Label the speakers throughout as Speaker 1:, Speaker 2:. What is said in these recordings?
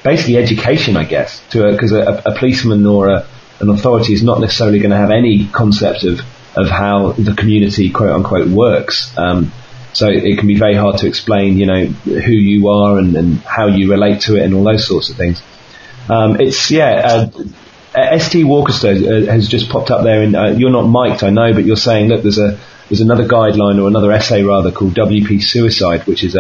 Speaker 1: basically education, I guess, because a policeman or an authority is not necessarily going to have any concept of how the community, quote unquote, works. So it can be very hard to explain, who you are and how you relate to it and all those sorts of things. ST Walkerstone has just popped up there, and you're not mic'd, I know, but you're saying, look, there's another guideline, or another essay rather, called WP Suicide, which is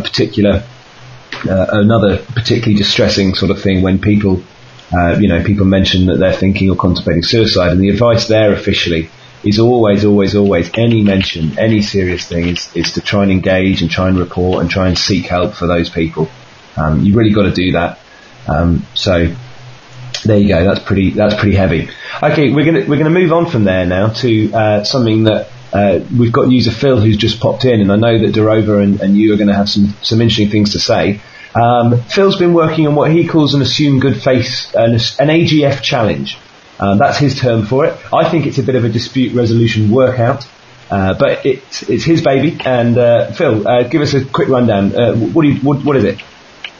Speaker 1: another particularly distressing sort of thing when people mention that they're thinking or contemplating suicide, and the advice there officially is always, any mention, any serious thing is to try and engage and try and report and try and seek help for those people. You really got to do that. So there you go. That's pretty heavy. Okay, we're gonna move on from there now to something that we've got user Phil who's just popped in, and I know that Derova and you are going to have some interesting things to say. Phil's been working on what he calls an assume good faith, an AGF challenge. That's his term for it. I think it's a bit of a dispute resolution workout, but it's his baby. And Phil, give us a quick rundown. What is it?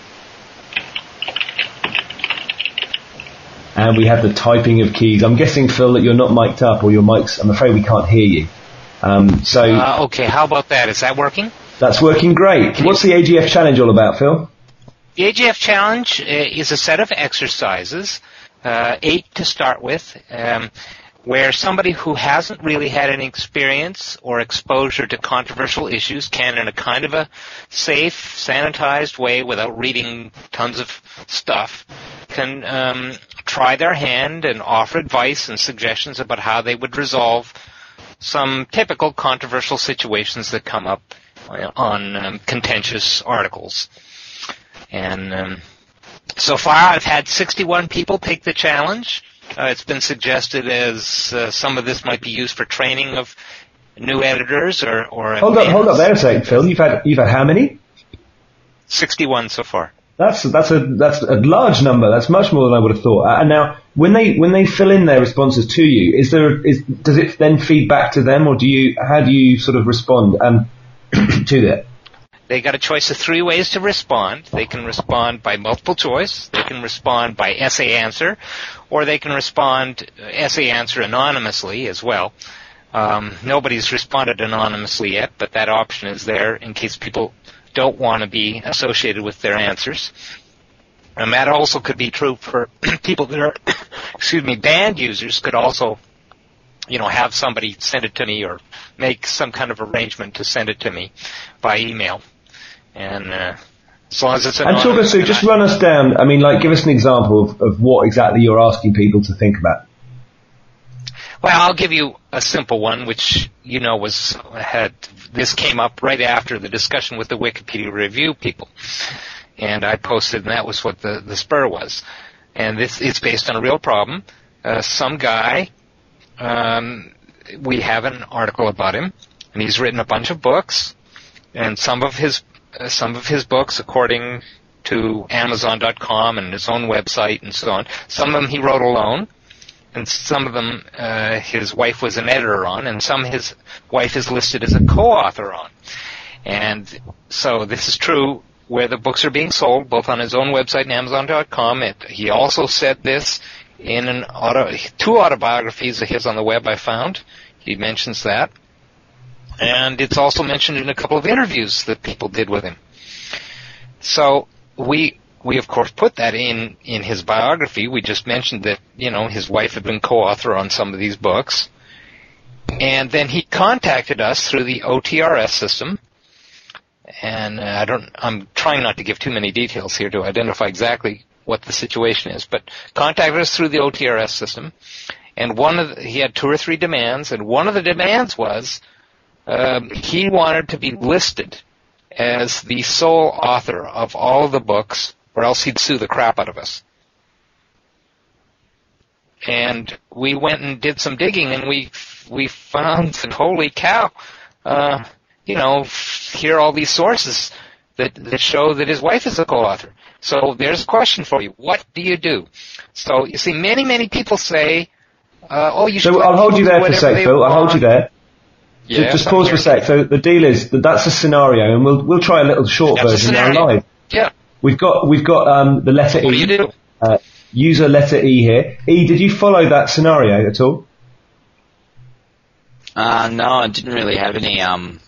Speaker 1: And we have the typing of keys. I'm guessing, Phil, that you're not mic'd up, or your mic's. I'm afraid we can't hear you.
Speaker 2: Okay, how about that? Is that working?
Speaker 1: That's working great. What's the AGF challenge all about, Phil?
Speaker 2: The AGF challenge is a set of exercises, 8 to start with, where somebody who hasn't really had any experience or exposure to controversial issues can, in a kind of a safe, sanitized way, without reading tons of stuff, can try their hand and offer advice and suggestions about how they would resolve some typical controversial situations that come up on contentious articles. And so far I've had 61 people take the challenge. It's been suggested as some of this might be used for training of new editors or
Speaker 1: Hold up there a second, Phil. You've had how many?
Speaker 2: 61 so far.
Speaker 1: That's a large number. That's much more than I would have thought. And now, when they fill in their responses to you, does it then feed back to them, or how do you sort of respond to that?
Speaker 2: They got a choice of 3 ways to respond. They can respond by multiple choice, they can respond by essay answer, or they can respond essay answer anonymously as well. Nobody's responded anonymously yet, but that option is there in case people don't want to be associated with their answers. And that also could be true for people that are, banned users could also, have somebody send it to me or make some kind of arrangement to send it to me by email. And as long as it's anonymous. And talk us through,
Speaker 1: just run us down, give us an example of what exactly you're asking people to think about.
Speaker 2: Well, I'll give you a simple one, which, this came up right after the discussion with the Wikipedia review people. And I posted, and that was what the spur was. And it's based on a real problem. Some guy, we have an article about him, and he's written a bunch of books, and some of his books, according to Amazon.com and his own website and so on, some of them he wrote alone, and some of them his wife was an editor on, and some his wife is listed as a co-author on. And so this is true where the books are being sold, both on his own website and Amazon.com. He also said this in 2 autobiographies of his on the web I found. He mentions that. And it's also mentioned in a couple of interviews that people did with him. So we of course put that in his biography. We just mentioned that, his wife had been co-author on some of these books. And then he contacted us through the OTRS system. And I'm trying not to give too many details here to identify exactly what the situation is, but contacted us through the OTRS system. And he had 2 or 3 demands, and one of the demands was he wanted to be listed as the sole author of all of the books, or else he'd sue the crap out of us. And we went and did some digging, and we found that, holy cow, here are all these sources that show that his wife is a co-author. So there's a question for you. What do you do? So you see, many people say, you should...
Speaker 1: So I'll hold you there for a sec, Phil. I'll hold you there.
Speaker 2: Yeah,
Speaker 1: just pause for a sec. So the deal is that's a scenario, and we'll try a little short version now live.
Speaker 2: Yeah.
Speaker 1: We've got the letter E.
Speaker 2: What do you do?
Speaker 1: User letter E here. E, did you follow that scenario at all?
Speaker 3: No, I didn't really have any,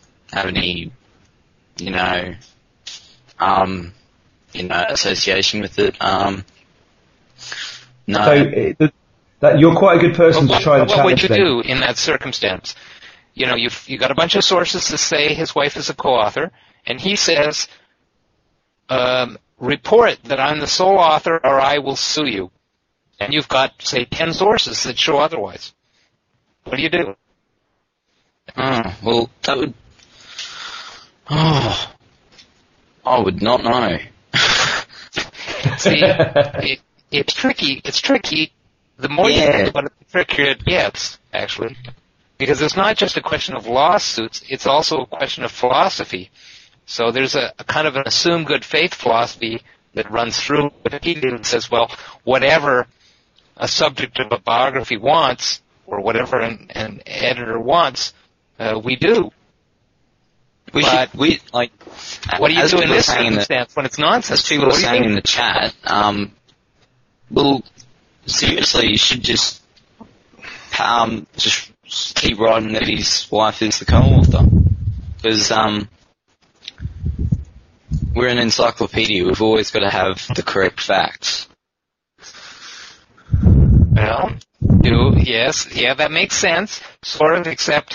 Speaker 3: association with it. No.
Speaker 1: So that you're quite a good person to try the challenge.
Speaker 2: What would you
Speaker 1: then.
Speaker 2: do in that circumstance? You've got a bunch of sources that say his wife is a co-author, and he says, report that I'm the sole author or I will sue you. And you've got, say, 10 sources that show otherwise. What do you do?
Speaker 3: Well, that would... I would not know.
Speaker 2: See, it's tricky. It's tricky. The more you think about it, the trickier it gets, actually. Because it's not just a question of lawsuits, it's also a question of philosophy. So there's a kind of an assumed good faith philosophy that runs through Wikipedia and says, well, whatever a subject of a biography wants, or whatever an editor wants, we do. What do you do in this circumstance when it's nonsense?
Speaker 3: As people are saying in the chat, well, seriously, you should just keep writing that his wife is the co-author. Because we're an encyclopedia. We've always got to have the correct facts.
Speaker 2: Well, that makes sense, sort of, except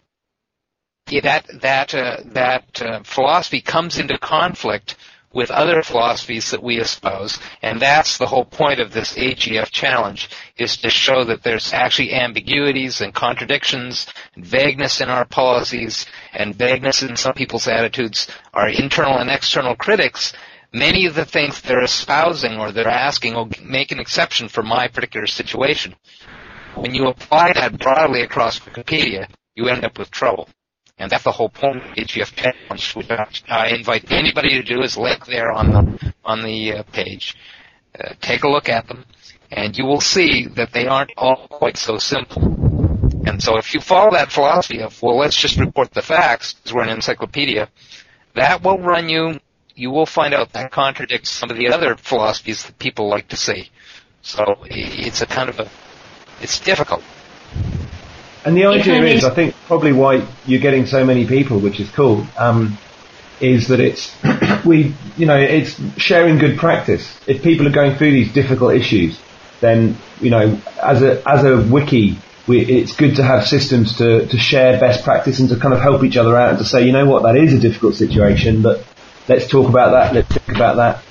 Speaker 2: that philosophy comes into conflict with other philosophies that we espouse, and that's the whole point of this AGF challenge, is to show that there's actually ambiguities and contradictions and vagueness in our policies and vagueness in some people's attitudes. Our internal and external critics, many of the things they're espousing or they're asking will make an exception for my particular situation. When you apply that broadly across Wikipedia, you end up with trouble. And that's the whole point of the AGF challenge, which I invite anybody to do is link there on the page. Take a look at them, and you will see that they aren't all quite so simple. And so if you follow that philosophy of, well, let's just report the facts, because we're an encyclopedia, that will run you will find out that contradicts some of the other philosophies that people like to see. So it's it's difficult.
Speaker 1: And the idea is, I think, probably why you're getting so many people, which is cool, is that it's it's sharing good practice. If people are going through these difficult issues, then as a wiki, it's good to have systems to share best practice and to kind of help each other out and to say, you know what, that is a difficult situation, but let's talk about that. Let's think about that.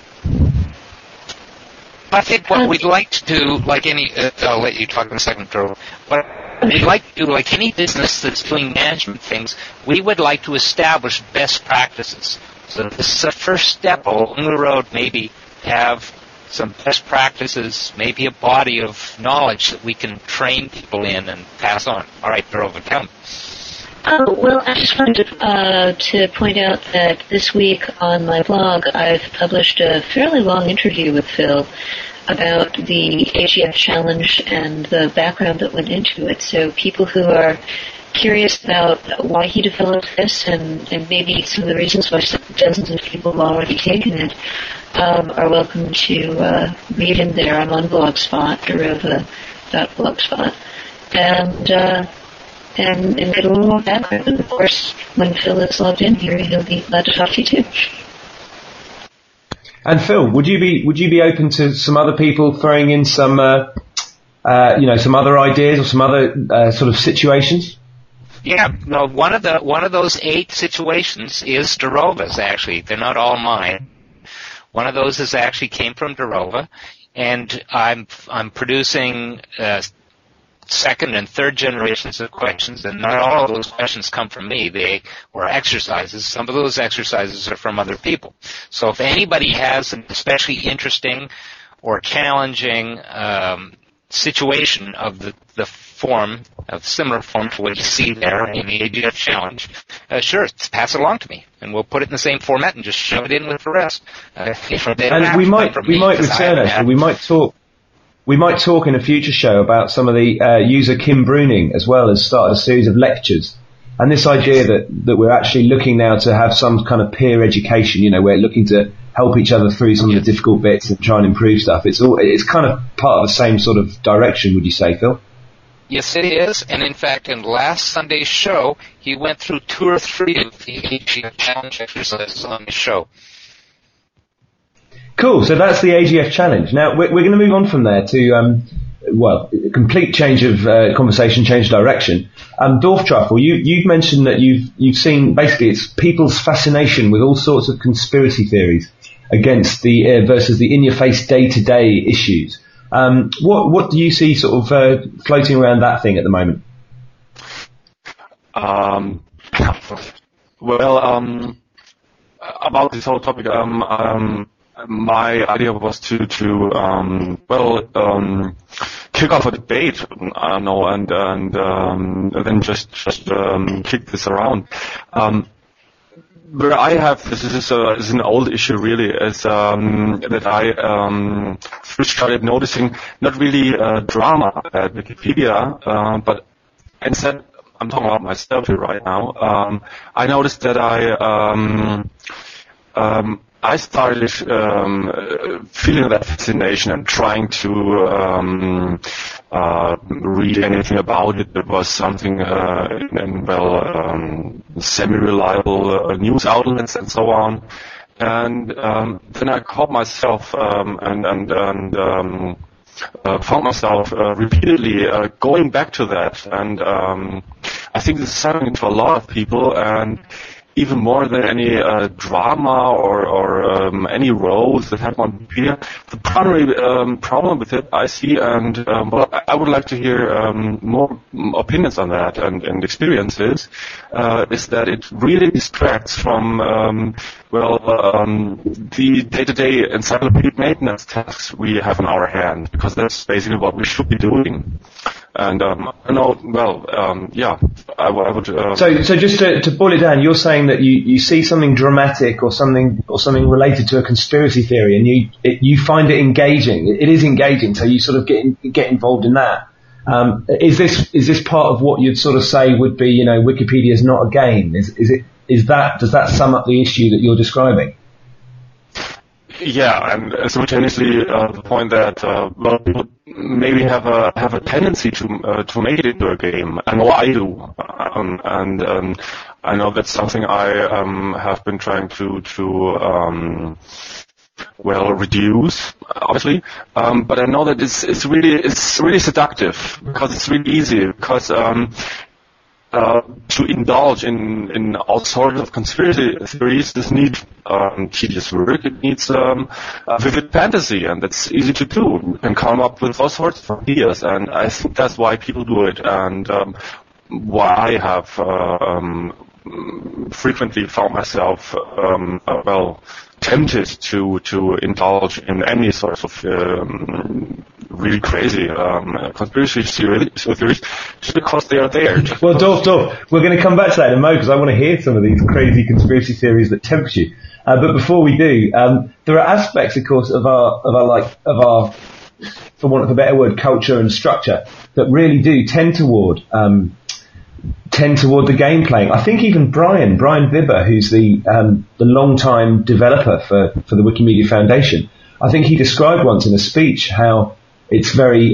Speaker 2: I think what we'd like to do, like any, I'll let you talk in a second, Drew. What we'd like to do, like any business that's doing management things, we would like to establish best practices. So this is a first step along the road, maybe have some best practices, maybe a body of knowledge that we can train people in and pass on. All right, Drew, tell me.
Speaker 4: Oh, well, I just wanted to point out that this week on my blog I've published a fairly long interview with Phil about the AGF challenge and the background that went into it. So people who are curious about why he developed this and maybe some of the reasons why dozens of people have already taken it are welcome to read in there. I'm on Blogspot, Darova.blogspot, and get a little more background. And of course, when Phil is logged in here, he'll be glad to talk to you too.
Speaker 1: And Phil, would you be open to some other people throwing in some some other ideas or some other sort of situations?
Speaker 2: Yeah, no. One of those 8 situations is Darova's. Actually, they're not all mine. One of those came from Darova, and I'm producing second and third generations of questions, and not all of those questions come from me. They were exercises. Some of those exercises are from other people. So if anybody has an especially interesting or challenging situation of the form, of similar form to what you see there in the AGF challenge, sure, pass it along to me, and we'll put it in the same format and just shove it in with the rest.
Speaker 1: And we might return, actually. We might talk in a future show about some of the user Kim Bruning, as well as started a series of lectures. And this idea that we're actually looking now to have some kind of peer education, we're looking to help each other through some of the difficult bits and try and improve stuff. It's kind of part of the same sort of direction, would you say, Phil?
Speaker 2: Yes, it is. And in fact, in last Sunday's show, he went through 2 or 3 of the AGF challenge exercises on the show.
Speaker 1: Cool. So that's the AGF challenge. Now we're going to move on from there to a complete change of conversation, change of direction. Dorftruffle, you've mentioned that you've seen basically it's people's fascination with all sorts of conspiracy theories against the versus the in-your-face day-to-day issues. What do you see sort of floating around that thing at the moment?
Speaker 5: About this whole topic, my idea was to kick off a debate, and then just kick this around. Where I have this is an old issue really, is that I first started noticing not really drama at Wikipedia, but instead I'm talking about myself here right now. I noticed that I started feeling that fascination and trying to read anything about it that was something in semi-reliable news outlets and so on. And then I caught myself and found myself repeatedly going back to that. And I think this is happening to a lot of people, and even more than any drama or any roles that happen on Wikipedia. The primary problem with it, I see, and I would like to hear more opinions on that and experiences, is that it really distracts from the day-to-day encyclopedic maintenance tasks we have in our hand, because that's basically what we should be doing. And I would.
Speaker 1: So just to boil it down, you're saying that you see something dramatic or something related to a conspiracy theory, and you find it engaging. It is engaging, so you sort of get involved in that. Is this part of what you'd sort of say would be, Wikipedia is not a game? Does that sum up the issue that you're describing?
Speaker 5: Yeah, and simultaneously the point that people maybe have a tendency to make it into a game. I know I do, and I know that's something I have been trying to reduce, obviously. But I know that it's really seductive, because it's really easy, because to indulge in all sorts of conspiracy theories, this needs tedious work. It needs vivid fantasy, and that's easy to do. You can come up with all sorts of ideas, and I think that's why people do it, and why I have frequently found myself tempted to indulge in any sort of really crazy conspiracy theories just because they are there.
Speaker 1: Well, Dorf, we're going to come back to that in a moment, because I want to hear some of these crazy conspiracy theories that tempt you. But before we do, there are aspects, of course, of our, for want of a better word, culture and structure that really do tend toward the game playing. I think even Brian Vibber, who's the long-time developer for the Wikimedia Foundation, I think he described once in a speech how it's very,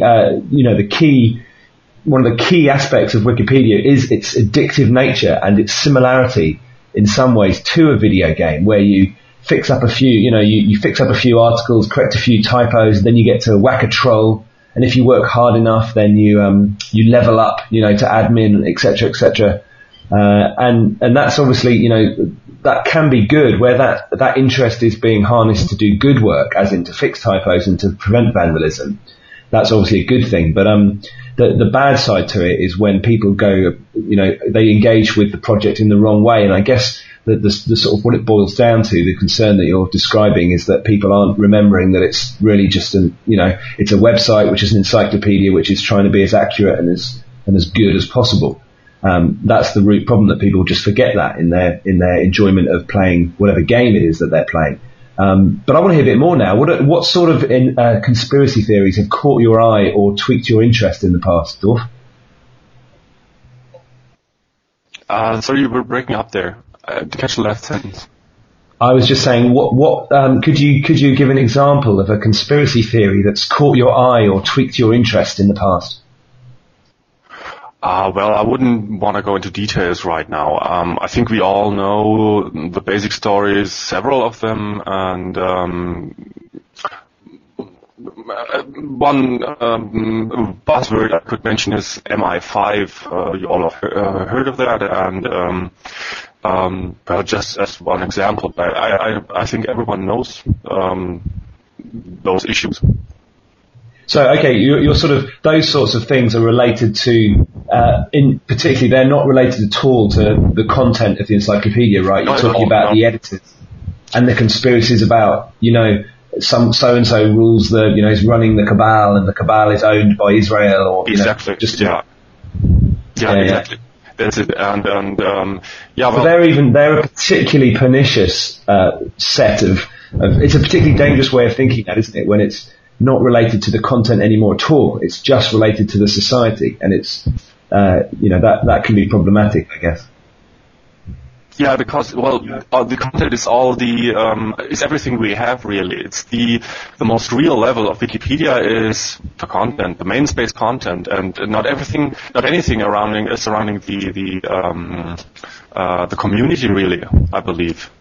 Speaker 1: one of the key aspects of Wikipedia is its addictive nature and its similarity in some ways to a video game, where you fix up a few, you fix up a few articles, correct a few typos, then you get to whack a troll. And if you work hard enough, then you level up, to admin, etc., etc. And that's obviously, that can be good, where that interest is being harnessed to do good work, as in to fix typos and to prevent vandalism. That's obviously a good thing. But the bad side to it is when people go, they engage with the project in the wrong way. And I guess the sort of what it boils down to, the concern that you're describing, is that people aren't remembering that it's really just it's a website which is an encyclopedia which is trying to be as accurate and as good as possible. That's the root problem, that people just forget that in their enjoyment of playing whatever game it is that they're playing. But I want to hear a bit more now. What sort of conspiracy theories have caught your eye or tweaked your interest in the past, Dorf?
Speaker 5: Sorry, you were breaking up there. To catch the last sentence.
Speaker 1: I was just saying, what could you give an example of a conspiracy theory that's caught your eye or tweaked your interest in the past?
Speaker 5: Well, I wouldn't want to go into details right now. I think we all know the basic stories, several of them, and one buzzword I could mention is MI5. You all have heard of that, and well, just as one example, I think everyone knows those issues.
Speaker 1: So, okay, you're sort of, those sorts of things are related to, particularly, they're not related at all to the content of the encyclopedia, right? You're talking about the editors and the conspiracies about, some so-and-so rules is running the cabal, and the cabal is owned by Israel, or,
Speaker 5: exactly.
Speaker 1: Yeah,
Speaker 5: exactly. That's it. And
Speaker 1: well, they're a particularly pernicious set of, it's a particularly dangerous way of thinking that, isn't it, when it's not related to the content anymore at all. It's just related to the society, and it's that can be problematic, I guess.
Speaker 5: Yeah, because the content is all is everything we have really. It's the most real level of Wikipedia is the content, the main space content, and not anything surrounding the community really, I believe.